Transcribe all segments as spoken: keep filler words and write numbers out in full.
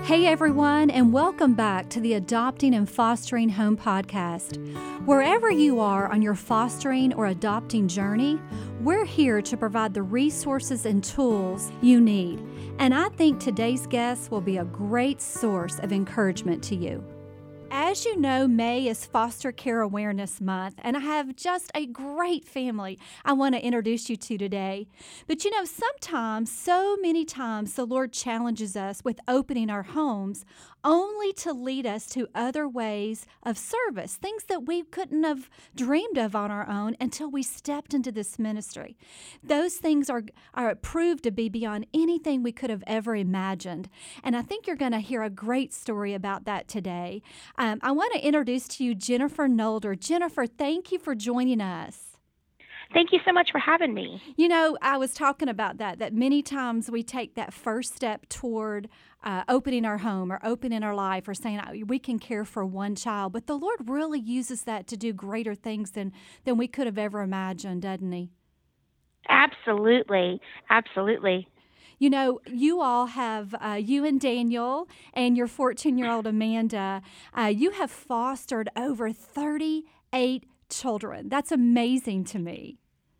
Hey everyone, and welcome back to the Adopting and Fostering Home podcast. Wherever you are on your fostering or adopting journey, we're here to provide the resources and tools you need. And I think today's guest will be a great source of encouragement to you. As you know, May is Foster Care Awareness Month, and I have just a great family I want to introduce you to today. But you know, sometimes, so many times, the Lord challenges us with opening our homes only to lead us to other ways of service, things that we couldn't have dreamed of on our own until we stepped into this ministry. Those things are, are proved to be beyond anything we could have ever imagined. And I think you're going to hear a great story about that today. Um, I want to introduce to you Jennifer Nolder. Jennifer, thank you for joining us. Thank you so much for having me. You know, I was talking about that, that many times we take that first step toward uh, opening our home or opening our life or saying we can care for one child, but the Lord really uses that to do greater things than, than we could have ever imagined, doesn't He? Absolutely. Absolutely. You know, you all have, uh, you and Daniel and your fourteen-year-old Amanda, uh, you have fostered over thirty-eight children. That's amazing to me.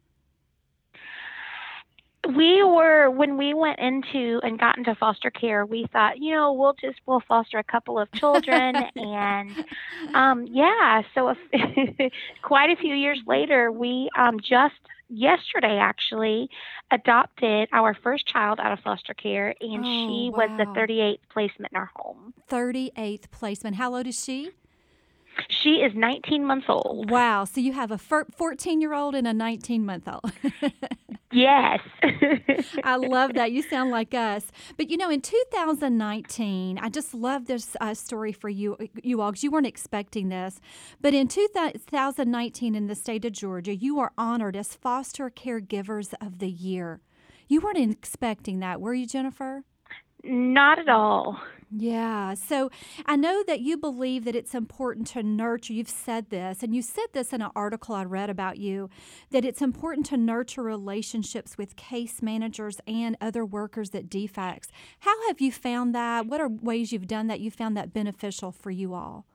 We were, when we went into and got into foster care, we thought, you know, we'll just, we'll foster a couple of children. and um, yeah, so if, quite a few years later, we um, just yesterday actually adopted our first child out of foster care, and Oh, she wow. was the thirty-eighth placement in our home. thirty-eighth placement. How old is she? She is nineteen months old. Wow. So you have a fourteen-year-old and a nineteen-month-old. Yes. I love that. You sound like us. But, you know, in two thousand nineteen, I just love this uh, story for you, you all, because you weren't expecting this. But in two thousand nineteen in the state of Georgia, you are honored as Foster Caregivers of the Year. You weren't expecting that, were you, Jennifer? Not at all. Yeah. So I know that you believe that it's important to nurture. You've said this, and you said this in an article I read about you, that it's important to nurture relationships with case managers and other workers at D FACS. How have you found that? What are ways you've done that you found that beneficial for you all?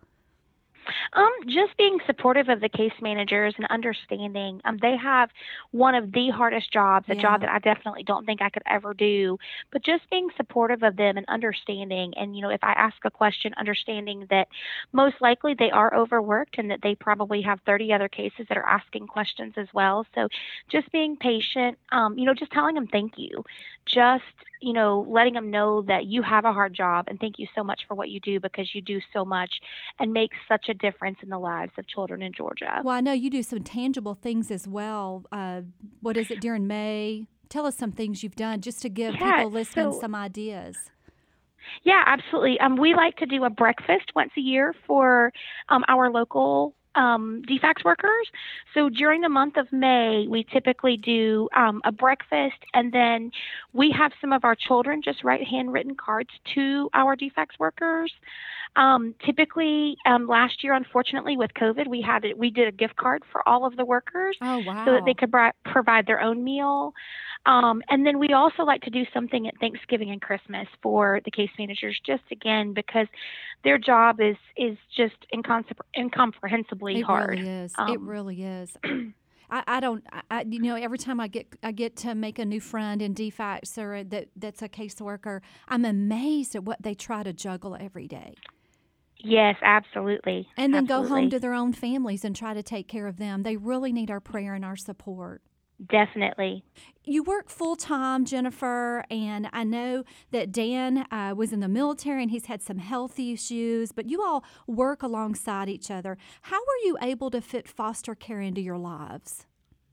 Um, just being supportive of the case managers and understanding um, they have one of the hardest jobs, a Yeah. job that I definitely don't think I could ever do, but just being supportive of them and understanding. And, you know, if I ask a question, understanding that most likely they are overworked and that they probably have thirty other cases that are asking questions as well. So just being patient, um, you know, just telling them thank you, just, you know, letting them know that you have a hard job and thank you so much for what you do, because you do so much and make such a difference in the lives of children in Georgia. Well, I know you do some tangible things as well. Uh, what is it during May? Tell us some things you've done just to give Yeah, people listening so some ideas. yeah, absolutely. Um, we like to do a breakfast once a year for um, our local um, D FACS workers. So during the month of May, we typically do um, a breakfast, and then we have some of our children just write handwritten cards to our D FACS workers. Um, typically, um, last year, unfortunately, with COVID, we had it, we did a gift card for all of the workers Oh, wow. so that they could bri- provide their own meal. Um, and then we also like to do something at Thanksgiving and Christmas for the case managers, just again because their job is is just incompre- incomprehensibly It hard. really is. Um, It really is. I, I don't, I, you know, every time I get I get to make a new friend in D FACS or that, that's a caseworker, I'm amazed at what they try to juggle every day. Yes, absolutely. And then absolutely. go home to their own families and try to take care of them. They really need our prayer and our support. Definitely. You work full-time, Jennifer, and I know that Dan uh, was in the military and he's had some health issues, but you all work alongside each other. How were you able to fit foster care into your lives?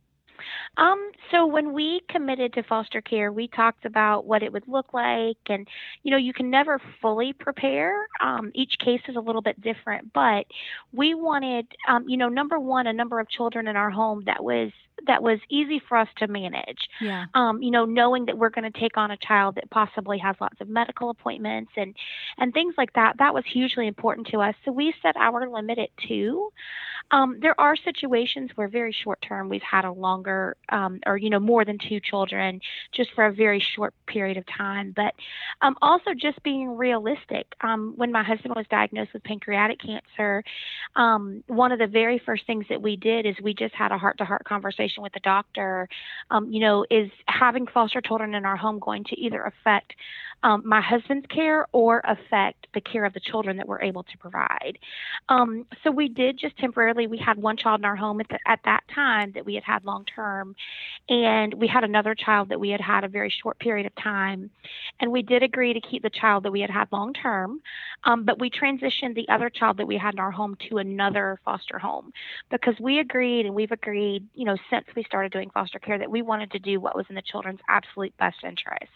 Um, so when we committed to foster care, we talked about what it would look like, and you know, you can never fully prepare. Um, each case is a little bit different, but we wanted, um, you know, number one, a number of children in our home that was that was easy for us to manage. Yeah. Um, you know, knowing that we're going to take on a child that possibly has lots of medical appointments and and things like that, that was hugely important to us. So we set our limit at two. Um, there are situations where very short term we've had a longer um, or you know more than two children just for a very short period of time. But um, also just being realistic. Um, when my husband was diagnosed with pancreatic cancer, um, one of the very first things that we did is we just had a heart to heart conversation with the doctor. Um, you know, is having foster children in our home going to either affect um, my husband's care or affect the care of the children that we're able to provide? Um, so we did just temporarily. We had one child in our home at, the, at that time that we had had long term, and we had another child that we had had a very short period of time. And we did agree to keep the child that we had had long term, um, but we transitioned the other child that we had in our home to another foster home because we agreed and we've agreed, you know, since we started doing foster care that we wanted to do what was in the children's absolute best interest.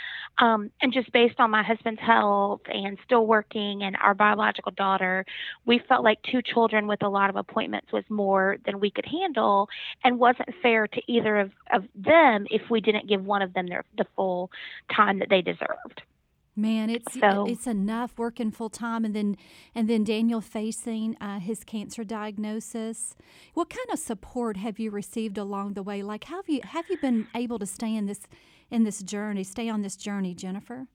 Um, and just based on my husband's health and still working and our biological daughter, we felt like two children with a lot of appointments was more than we could handle and wasn't fair to either of, of them if we didn't give one of them their, the full time that they deserved. Man, it's So, it's enough working full time, and then and then Daniel facing uh, his cancer diagnosis. What kind of support have you received along the way? Like, have you have you been able to stay in this in this journey, stay on this journey, Jennifer?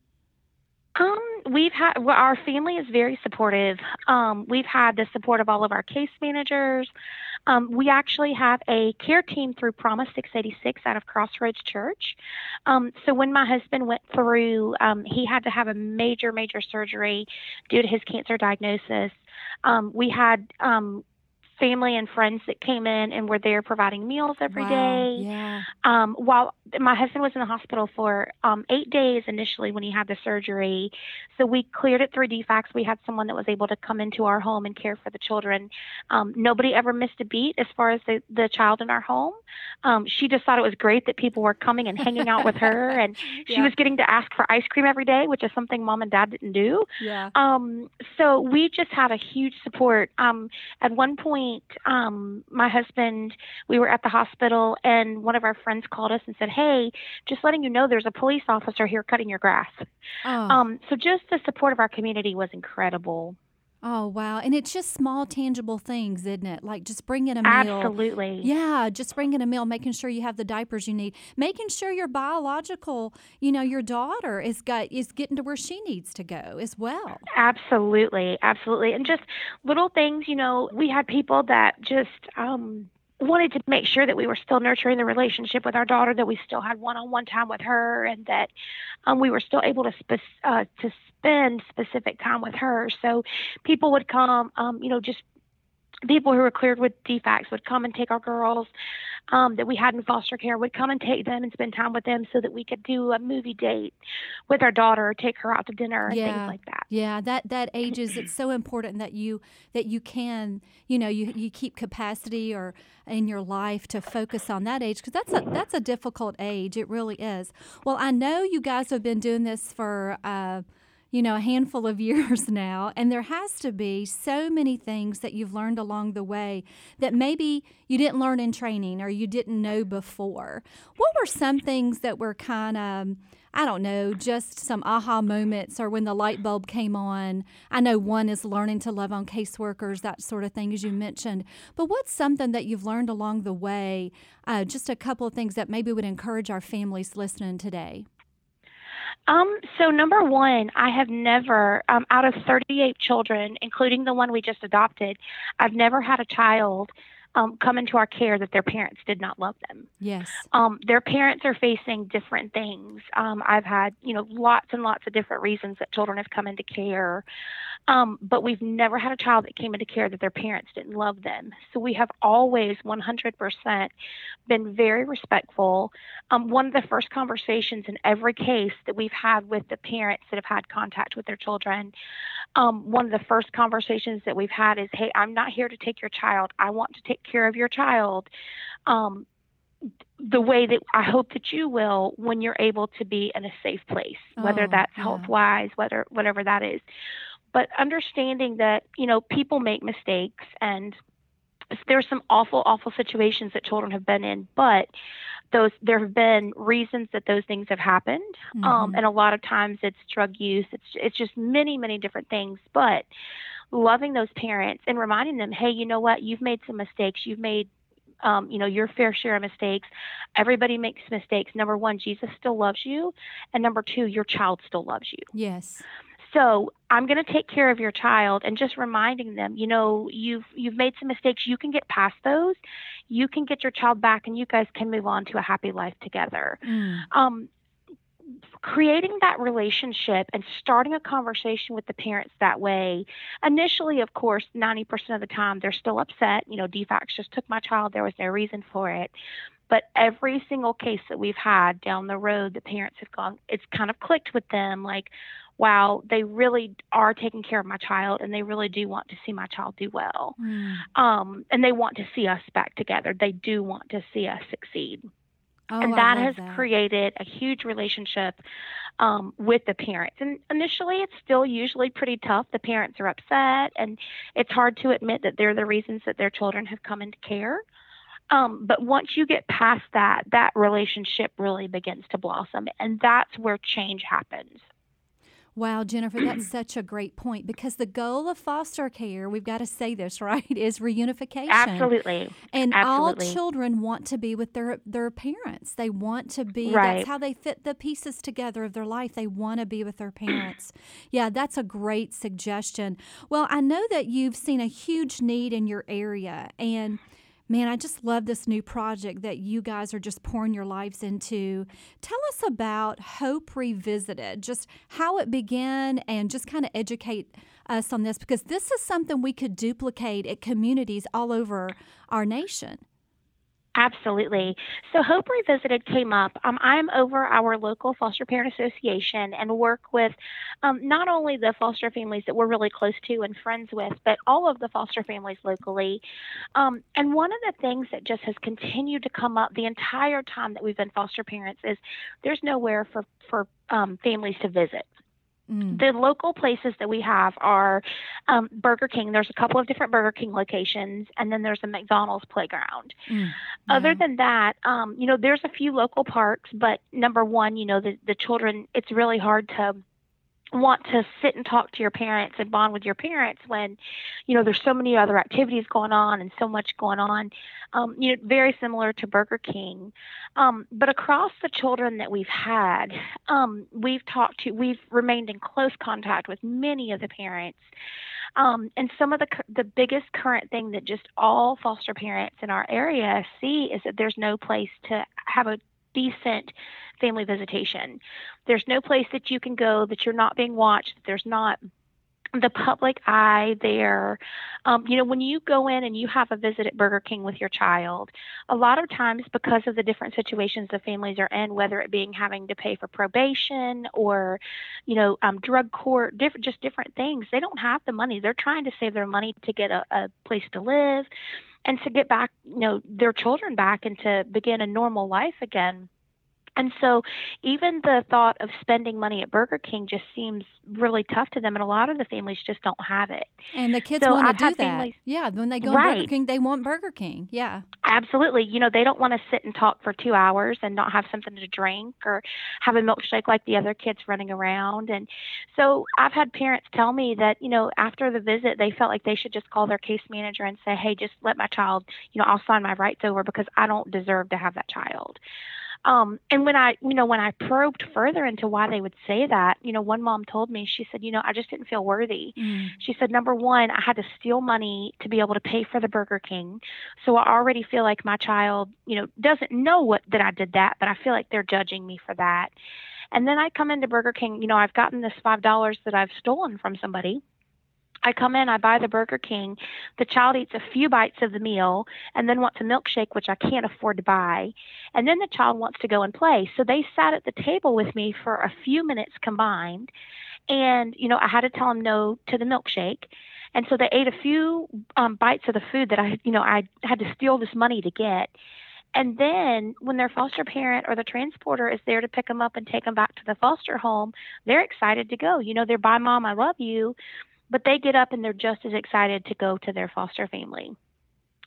Um, we've had well, our family is very supportive. Um, we've had the support of all of our case managers. Um, we actually have a care team through Promise six eighty-six out of Crossroads Church. Um, so when my husband went through, um, he had to have a major, major surgery due to his cancer diagnosis. Um, we had um, family and friends that came in and were there providing meals every Wow. day. Yeah. Um, while my husband was in the hospital for um, eight days initially when he had the surgery, so we cleared it through D FACS. We had someone that was able to come into our home and care for the children. Um, nobody ever missed a beat as far as the, the child in our home. Um, she just thought it was great that people were coming and hanging out with her, and she Yeah. was getting to ask for ice cream every day, which is something mom and dad didn't do. Yeah. Um, so we just had a huge support. Um, at one point, um, my husband, we were at the hospital, and one of our friends called us and said, "Hey, just letting you know there's a police officer here cutting your grass." Oh. Um, so just the support of our community was incredible. Oh, wow. And it's just small, tangible things, isn't it? Like just bringing a meal. Absolutely. Yeah, just bringing a meal, making sure you have the diapers you need, making sure your biological, you know, your daughter is got is getting to where she needs to go as well. Absolutely. Absolutely. And just little things, you know, we had people that just, um, wanted to make sure that we were still nurturing the relationship with our daughter, that we still had one-on-one time with her, and that um, we were still able to spe- uh, to spend specific time with her. So people would come, um, you know, just people who were cleared with D FACS would come and take our girls um, that we had in foster care, would come and take them and spend time with them so that we could do a movie date with our daughter or take her out to dinner and Yeah. things like that. Yeah, that that ages. It's so important that you that you can, you know, you you keep capacity or in your life to focus on that age because that's a that's a difficult age. It really is. Well, I know you guys have been doing this for uh, you know, a handful of years now, and there has to be so many things that you've learned along the way that maybe you didn't learn in training or you didn't know before. What were some things that were kind of, I don't know, just some aha moments or when the light bulb came on? I know one is learning to love on caseworkers, that sort of thing, as you mentioned. But what's something that you've learned along the way? Uh, just a couple of things that maybe would encourage our families listening today. Um, so number one, I have never, um, out of thirty-eight children, including the one we just adopted, I've never had a child um, come into our care that their parents did not love them. Yes. Um, their parents are facing different things. Um, I've had, you know, lots and lots of different reasons that children have come into care. Um, but we've never had a child that came into care that their parents didn't love them. So we have always one hundred percent been very respectful. Um, one of the first conversations in every case that we've had with the parents that have had contact with their children, um, one of the first conversations that we've had is, "Hey, I'm not here to take your child. I want to take care of your child um, the way that I hope that you will when you're able to be in a safe place, whether Oh, that's yeah. health-wise, whether whatever that is." But understanding that, you know, people make mistakes, and there's some awful, awful situations that children have been in, but those there have been reasons that those things have happened, um, Mm-hmm. and a lot of times it's drug use. It's it's just many, many different things. But loving those parents and reminding them, hey, you know what? You've made some mistakes. You've made um, you know, your fair share of mistakes. Everybody makes mistakes. Number one, Jesus still loves you, and number two, your child still loves you. Yes. So I'm going to take care of your child, and just reminding them, you know, you've you've made some mistakes. You can get past those. You can get your child back, and you guys can move on to a happy life together. Mm. Um, creating that relationship and starting a conversation with the parents that way. Initially, of course, ninety percent of the time they're still upset. You know, D FACS just took my child. There was no reason for it. But every single case that we've had down the road, the parents have gone, it's kind of clicked with them like, wow, they really are taking care of my child and they really do want to see my child do well. Mm. Um, and they want to see us back together. They do want to see us succeed. Oh, And I that love has that. created a huge relationship um, with the parents. And initially, it's still usually pretty tough. The parents are upset, and it's hard to admit that they're the reasons that their children have come into care. Um, but once you get past that, that relationship really begins to blossom, and that's where change happens. Wow, Jennifer, that's such a great point because the goal of foster care, we've got to say this, right, is reunification. Absolutely. And all Absolutely. children want to be with their their parents. They want to be, that's Right. how they fit the pieces together of their life. They want to be with their parents. Yeah, that's a great suggestion. Well, I know that you've seen a huge need in your area, and man, I just love this new project that you guys are just pouring your lives into. Tell us about Hope Revisited, just how it began, and just kind of educate us on this, because this is something we could duplicate at communities all over our nation. Absolutely. So Hope Revisited came up. Um, I'm over our local foster parent association and work with um, not only the foster families that we're really close to and friends with, but all of the foster families locally. Um, and one of the things that just has continued to come up the entire time that we've been foster parents is there's nowhere for, for um, families to visit. Mm. The local places that we have are um, Burger King. There's a couple of different Burger King locations, and then there's a McDonald's playground. Mm. Other Yeah. than that, um, you know, there's a few local parks, but number one, you know, the, the children, it's really hard to want to sit and talk to your parents and bond with your parents when, you know, there's so many other activities going on and so much going on. Um, you know, very similar to Burger King. Um, but across the children that we've had, um, we've talked to, we've remained in close contact with many of the parents. Um, and some of the the biggest current thing that just all foster parents in our area see is that there's no place to have a decent family visitation. There's no place that you can go that you're not being watched, that there's not the public eye there. Um, you know, when you go in and you have a visit at Burger King with your child, a lot of times because of the different situations the families are in, whether it being having to pay for probation or, you know, um, drug court, different, just different things, they don't have the money. They're trying to save their money to get a, a place to live and to get back, you know, their children back and to begin a normal life again. And so even the thought of spending money at Burger King just seems really tough to them, and a lot of the families just don't have it. And the kids So want to I've do had that. families, Yeah, when they go to Burger right, King, they want Burger King. Yeah. absolutely. You know, they don't want to sit and talk for two hours and not have something to drink or have a milkshake like the other kids running around. And so I've had parents tell me that, you know, after the visit, they felt like they should just call their case manager and say, hey, just let my child, you know, I'll sign my rights over because I don't deserve to have that child. Um, and when I, you know, when I probed further into why they would say that, you know, one mom told me, she said, you know, I just didn't feel worthy. Mm. She said, number one, I had to steal money to be able to pay for the Burger King. So I already feel like my child, you know, doesn't know what that I did that, but I feel like they're judging me for that. And then I come into Burger King, you know, I've gotten this five dollars that I've stolen from somebody. I come in, I buy the Burger King. The child eats a few bites of the meal and then wants a milkshake, which I can't afford to buy. And then the child wants to go and play. So they sat at the table with me for a few minutes combined. And, you know, I had to tell them no to the milkshake. And so they ate a few um, bites of the food that I, you know, I had to steal this money to get. And then when their foster parent or the transporter is there to pick them up and take them back to the foster home, they're excited to go. You know, they're bye, mom, I love you. But they get up and they're just as excited to go to their foster family.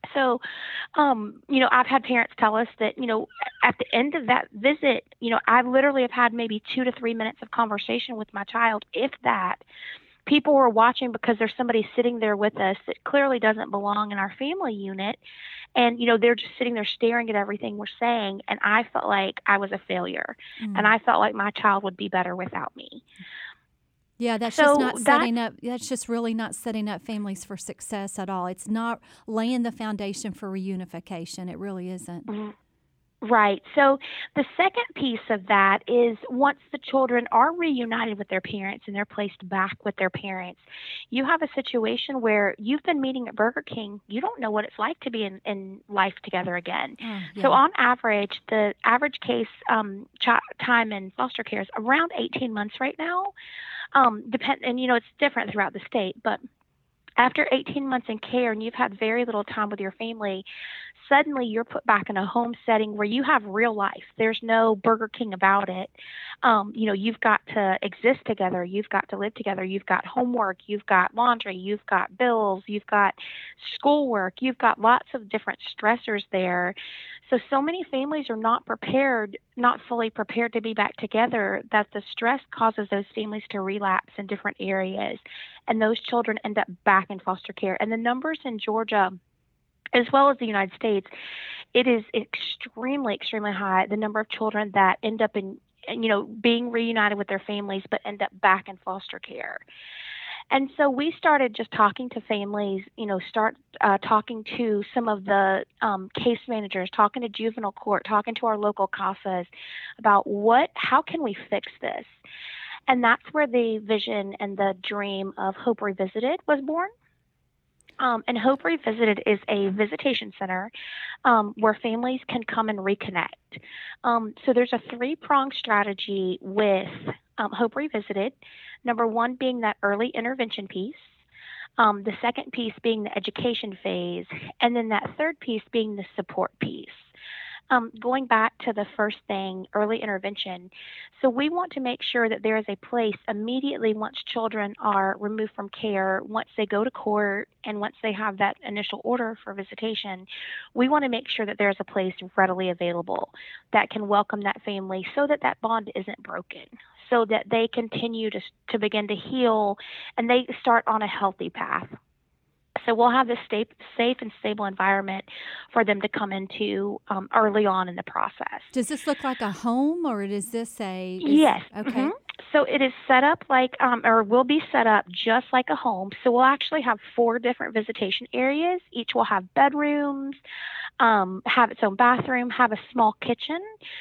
So, um, you know, I've had parents tell us that, you know, at the end of that visit, you know, I literally have had maybe two to three minutes of conversation with my child, if that. People were watching because there's somebody sitting there with us that clearly doesn't belong in our family unit. And, you know, they're just sitting there staring at everything we're saying. And I felt like I was a failure. And Mm. I felt like my child would be better without me. Yeah, that's just So not that's setting up, that's just really not setting up families for success at all. It's not laying the foundation for reunification. It really isn't. right. So the second piece of that is once the children are reunited with their parents and they're placed back with their parents, you have a situation where you've been meeting at Burger King. You don't know what it's like to be in, in life together again. Oh, So yeah. on average, the average case um, ch- time in foster care is around eighteen months right now. Um, depend, and you know it's different throughout the state, but after eighteen months in care and you've had very little time with your family, suddenly you're put back in a home setting where you have real life. There's no Burger King about it. Um, you know, you've got to exist together. You've got to live together. You've got homework. You've got laundry. You've got bills. You've got schoolwork. You've got lots of different stressors there. So, so many families are not prepared, not fully prepared to be back together, that the stress causes those families to relapse in different areas. And those children end up back in foster care. And the numbers in Georgia, as well as the United States, it is extremely, extremely high. The number of children that end up in, you know, being reunited with their families, but end up back in foster care. And so we started just talking to families, you know, start uh, talking to some of the um, case managers, talking to juvenile court, talking to our local CASAs about what, how can we fix this? And that's where the vision and the dream of Hope Revisited was born. Um, and Hope Revisited is a visitation center um, where families can come and reconnect. Um, so there's a three pronged strategy with um, Hope Revisited. Number one being that early intervention piece. Um, the second piece being the education phase, and then that third piece being the support piece. Um, going back to the first thing, early intervention. So we want to make sure that there is a place immediately once children are removed from care, once they go to court, and once they have that initial order for visitation, we want to make sure that there's a place readily available that can welcome that family so that that bond isn't broken, so that they continue to, to begin to heal and they start on a healthy path. So we'll have this safe, safe and stable environment for them to come into um, early on in the process. Does this look like a home, or is this a is Yes. hmm okay? So it is set up like, um, or will be set up just like a home. So we'll actually have four different visitation areas. Each will have bedrooms, um, have its own bathroom, have a small kitchen,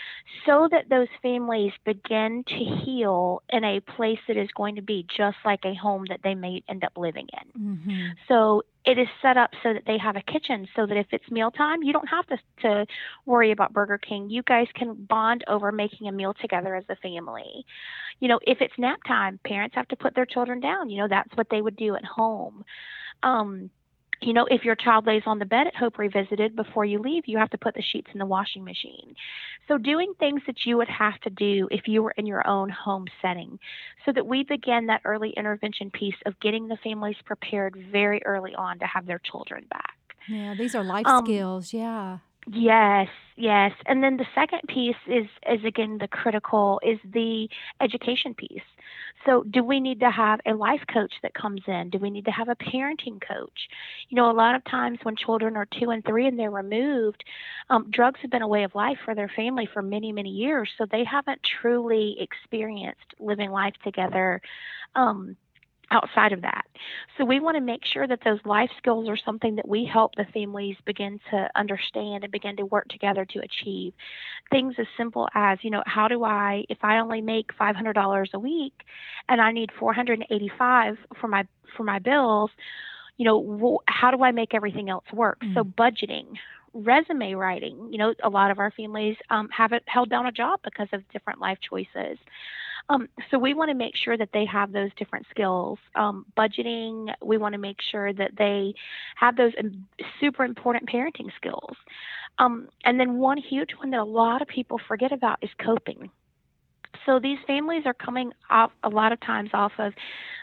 so that those families begin to heal in a place that is going to be just like a home that they may end up living in. Mm-hmm. So it is set up so that they have a kitchen, so that if it's mealtime, you don't have to, to worry about Burger King. You guys can bond over making a meal together as a family. You know, if it's nap time, parents have to put their children down. You know, that's what they would do at home. Um, you know, if your child lays on the bed at Hope Revisited, before you leave, you have to put the sheets in the washing machine. So doing things that you would have to do if you were in your own home setting, so that we begin that early intervention piece of getting the families prepared very early on to have their children back. Yeah, these are life Um, skills. Yeah. Yes, yes. And then the second piece is is again the critical is the education piece. So do we need to have a life coach that comes in? Do we need to have a parenting coach? You know, a lot of times when children are two and three and they're removed, um, drugs have been a way of life for their family for many, many years. So they haven't truly experienced living life together. Um, outside of that. So we want to make sure that those life skills are something that we help the families begin to understand and begin to work together to achieve. Things as simple as, you know, how do I, if I only make five hundred dollars a week and I need four hundred eighty-five for my for my bills, you know, wh- how do I make everything else work? So Mm. budgeting, resume writing, you know, a lot of our families um, haven't held down a job because of different life choices. Um, so we want to make sure that they have those different skills. Um, budgeting, we want to make sure that they have those um, super important parenting skills. Um, and then one huge one that a lot of people forget about is coping. So these families are coming off a lot of times off of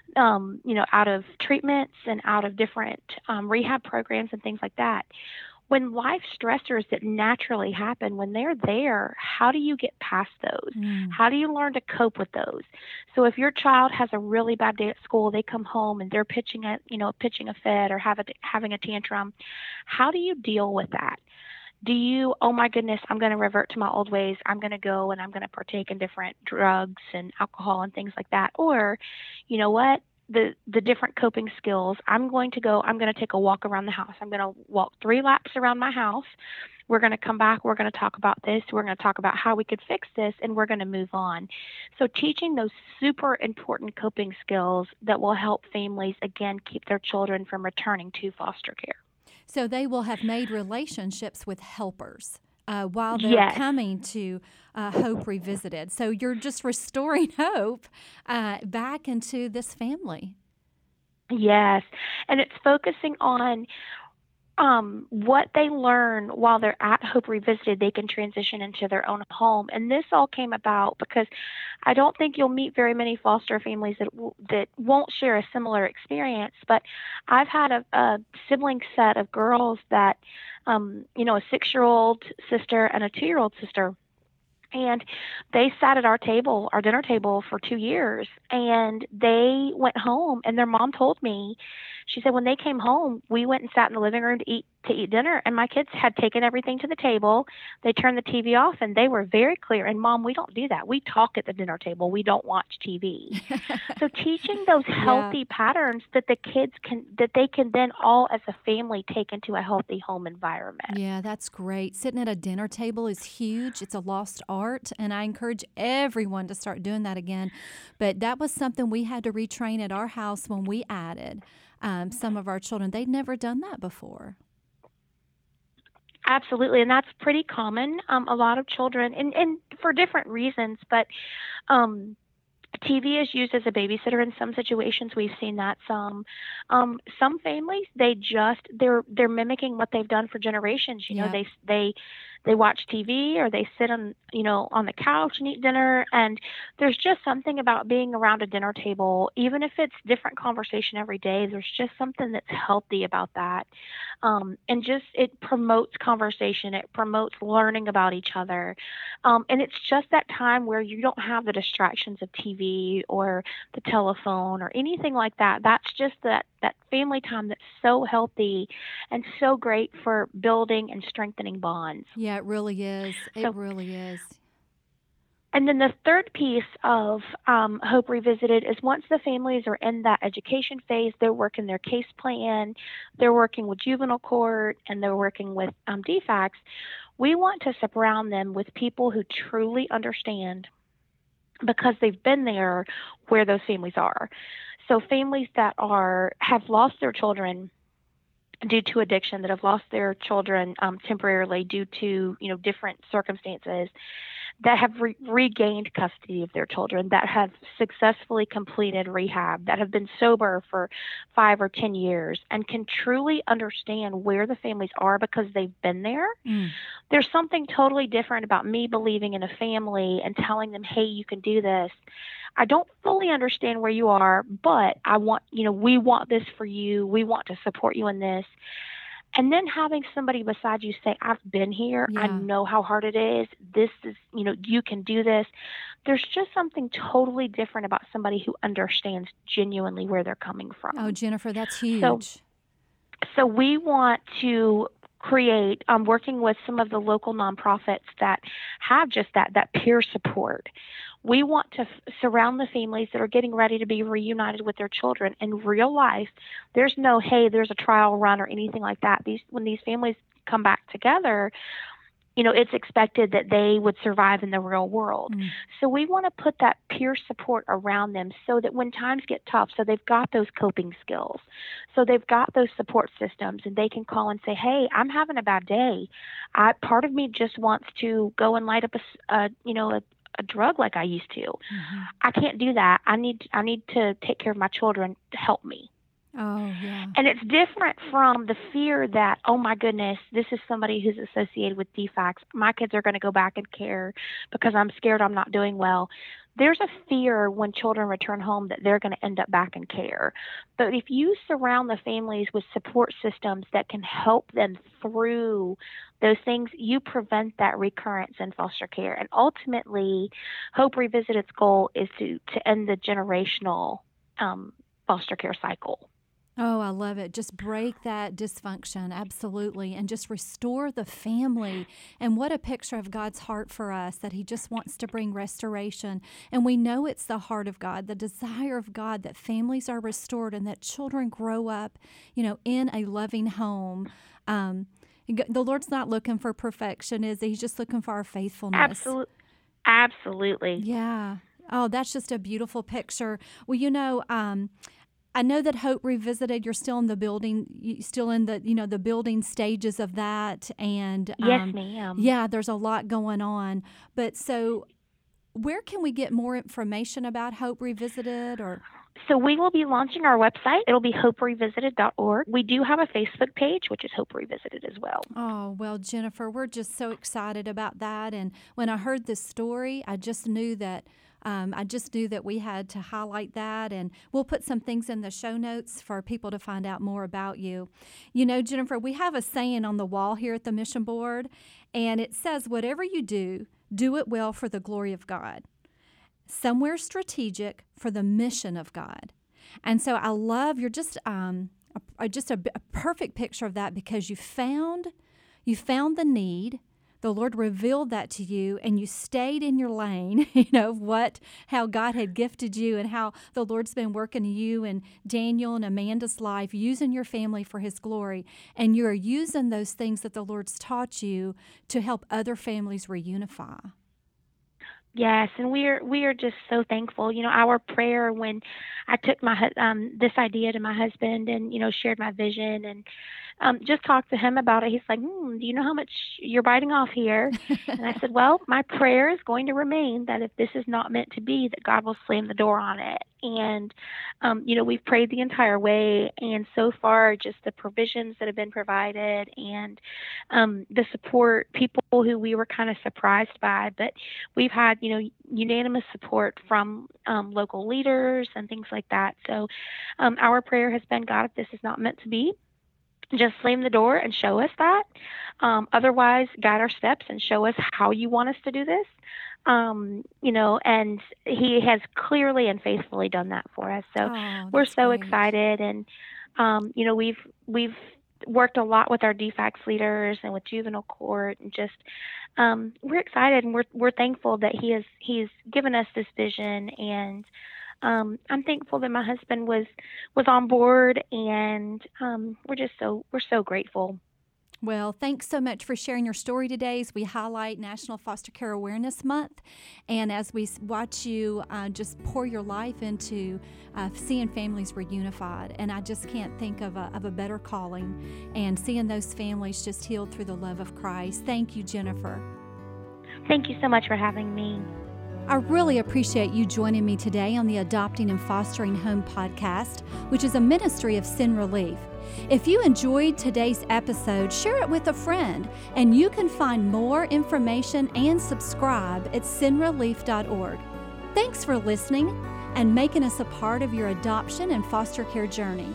um, you know, out of treatments and out of different um, rehab programs and things like that. When life stressors that naturally happen, when they're there, how do you get past those? Mm. How do you learn to cope with those? So if your child has a really bad day at school, they come home and they're pitching a, you know, pitching a fit or have a, having a tantrum, how do you deal with that? Do you, oh my goodness, I'm going to revert to my old ways. I'm going to go and I'm going to partake in different drugs and alcohol and things like that. Or, you know what? The, the different coping skills. I'm going to go, I'm going to take a walk around the house. I'm going to walk three laps around my house. We're going to come back. We're going to talk about this. We're going to talk about how we could fix this, and we're going to move on. So teaching those super important coping skills that will help families, again, keep their children from returning to foster care. So they will have made relationships with helpers uh, while they're Yes. coming to uh, Hope Revisited. So you're just restoring hope uh, back into this family. Yes. And it's focusing on um, what they learn while they're at Hope Revisited, they can transition into their own home. And this all came about because I don't think you'll meet very many foster families that w- that won't share a similar experience. But I've had a, a sibling set of girls that, um, you know, a six-year-old sister and a two-year-old sister. And they sat at our table, our dinner table, for two years. And they went home, and their mom told me, she said, when they came home, we went and sat in the living room to eat to eat dinner, and my kids had taken everything to the table. They turned the T V off, and they were very clear. And Mom, we don't do that. We talk at the dinner table. We don't watch T V. So teaching those healthy Yeah. patterns that the kids can, that they can then all as a family take into a healthy home environment. Yeah, that's great. Sitting at a dinner table is huge. It's a lost art, and I encourage everyone to start doing that again. But that was something we had to retrain at our house when we added um, some of our children. They'd never done that before. Absolutely, and that's pretty common. Um, a lot of children, and, and for different reasons, but um, T V is used as a babysitter in some situations. We've seen that some. Um, some families, they just they're they're mimicking what they've done for generations. You know, Yeah. they they they watch T V or they sit on you know on the couch and eat dinner. And there's just something about being around a dinner table, even if it's different conversation every day. There's just something that's healthy about that, um, and just it promotes conversation. It promotes learning about each other. Um, and it's just that time where you don't have the distractions of T V or the telephone or anything like that. That's just that, that family time that's so healthy and so great for building and strengthening bonds. Yeah, it really is. It So, really is. and then the third piece of um, Hope Revisited is once the families are in that education phase, they're working their case plan, they're working with juvenile court, and they're working with um, D FACS. We want to surround them with people who truly understand because they've been there where those families are. So families that are have lost their children due to addiction, that have lost their children um, temporarily due to you know different circumstances, that have re- regained custody of their children, that have successfully completed rehab, that have been sober for five or ten years, and can truly understand where the families are because they've been there. Mm. There's something totally different about me believing in a family and telling them, hey, you can do this. I don't fully understand where you are, but I want, you know, we want this for you. We want to support you in this. And then having somebody beside you say, I've been here. I Yeah. know how hard it is. This is, you know, you can do this. There's just something totally different about somebody who understands genuinely where they're coming Oh, from. Jennifer, that's So, huge. so we want to create, um, working with some of the local nonprofits that have just that, that peer support. We want to f- surround the families that are getting ready to be reunited with their children in real life. There's no, hey, there's a trial run or anything like that. These when these families come back together, you know, it's expected that they would survive in the real world. Mm. So we want to put that peer support around them so that when times get tough, so they've got those coping skills. So they've got those support systems and they can call and say, hey, I'm having a bad day. I, part of me just wants to go and light up a, s- a you know, a, a drug like I used to. Hmm. I can't do that. I need I need to take care of my children to help me. Oh, yeah. And it's different from the fear that, oh my goodness, this is somebody who's associated with D FACS. My kids are going to go back and care because I'm scared I'm not doing well. there's a fear when children return home that they're going to end up back in care. But if you surround the families with support systems that can help them through those things, you prevent that recurrence in foster care. And ultimately, Hope Revisited's goal is to, to end the generational um, foster care cycle. Oh, I love it. Just break that dysfunction, absolutely, and just restore the family. And what a picture of God's heart for us, that he just wants to bring restoration. And we know it's the heart of God, the desire of God, that families are restored and that children grow up, you know, in a loving home. Um, the Lord's not looking for perfection, is he? He's just looking for our faithfulness. Absolutely. Absolutely. Yeah. Oh, that's just a beautiful picture. Well, you know, um, I know that Hope Revisited, you're still in the building, still in the, you know, the building stages of that. And um, yes, ma'am. Yeah, there's a lot going on. But so where can we get more information about Hope Revisited? Or So we will be launching our website. It'll be hope revisited dot org. We do have a Facebook page, which is Hope Revisited as well. Oh, well, Jennifer, we're just so excited about that. And when I heard this story, I just knew that Um, I just knew that we had to highlight that, and we'll put some things in the show notes for people to find out more about you. You know, Jennifer, we have a saying on the wall here at the Mission Board, and it says, whatever you do, do it well for the glory of God. Somewhere strategic for the mission of God. And so I love, you're just um, a, just a, a perfect picture of that, because you found, you found the need. The Lord revealed that to you, and you stayed in your lane, you know, of what, how God had gifted you and how the Lord's been working in you and Daniel and Amanda's life, using your family for his glory. And you're using those things that the Lord's taught you to help other families reunify. Yes, and we are we are just so thankful. You know, our prayer when I took my hu- um this idea to my husband and, you know, shared my vision and um just talked to him about it. He's like, hmm, do you know how much you're biting off here? And I said, well, my prayer is going to remain that if this is not meant to be, that God will slam the door on it. And, um, you know, we've prayed the entire way. And so far, just the provisions that have been provided and um, the support, people who we were kind of surprised by, but we've had, you know, unanimous support from um, local leaders and things like that. So um, our prayer has been, God, if this is not meant to be, just slam the door and show us that. Um, otherwise, guide our steps and show us how you want us to do this. Um, you know, and he has clearly and faithfully done that for us. So Oh, we're that's so great. excited. And, um, you know, we've, we've worked a lot with our D FACS leaders and with juvenile court, and just, um, we're excited, and we're, we're thankful that he has, he's given us this vision. And, um, I'm thankful that my husband was, was on board, and, um, we're just so, we're so grateful. Well, thanks so much for sharing your story today as we highlight National Foster Care Awareness Month, and as we watch you uh, just pour your life into uh, seeing families reunified. And I just can't think of a, of a better calling, and seeing those families just healed through the love of Christ. Thank you, Jennifer. Thank you so much for having me. I really appreciate you joining me today on the Adopting and Fostering Home podcast, which is a ministry of Sin Relief. If you enjoyed today's episode, share it with a friend, and you can find more information and subscribe at sin relief dot org. Thanks for listening and making us a part of your adoption and foster care journey.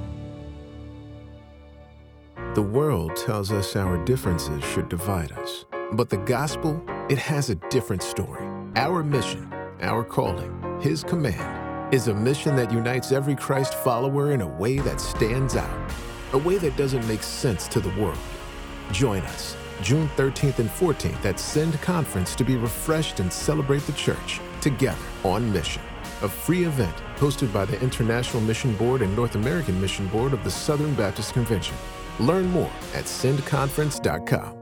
The world tells us our differences should divide us, but the gospel, it has a different story. Our mission, our calling, His command, is a mission that unites every Christ follower in a way that stands out, a way that doesn't make sense to the world. Join us June thirteenth and fourteenth at Send Conference to be refreshed and celebrate the church together on mission, a free event hosted by the International Mission Board and North American Mission Board of the Southern Baptist Convention. Learn more at send conference dot com.